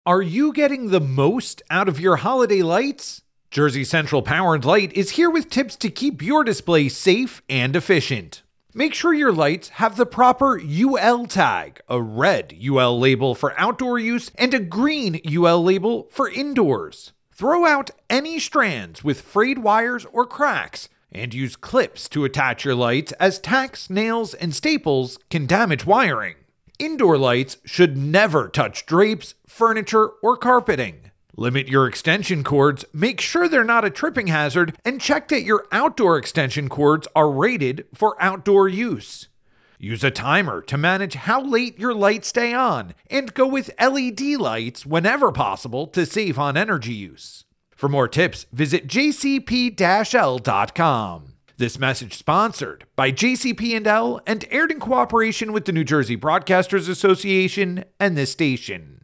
Are you getting the most out of your holiday lights? Jersey Central Power & Light is here with tips to keep your display safe and efficient. Make sure your lights have the proper UL tag, a red UL label for outdoor use and a green UL label for indoors. Throw out any strands with frayed wires or cracks and use clips to attach your lights, as tacks, nails, and staples can damage wiring. Indoor lights should never touch drapes, furniture, or carpeting. Limit your extension cords, make sure they're not a tripping hazard, and check that your outdoor extension cords are rated for outdoor use. Use a timer to manage how late your lights stay on, and go with LED lights whenever possible to save on energy use. For more tips, visit jcp-l.com. This message sponsored by JCP&L and aired in cooperation with the New Jersey Broadcasters Association and this station.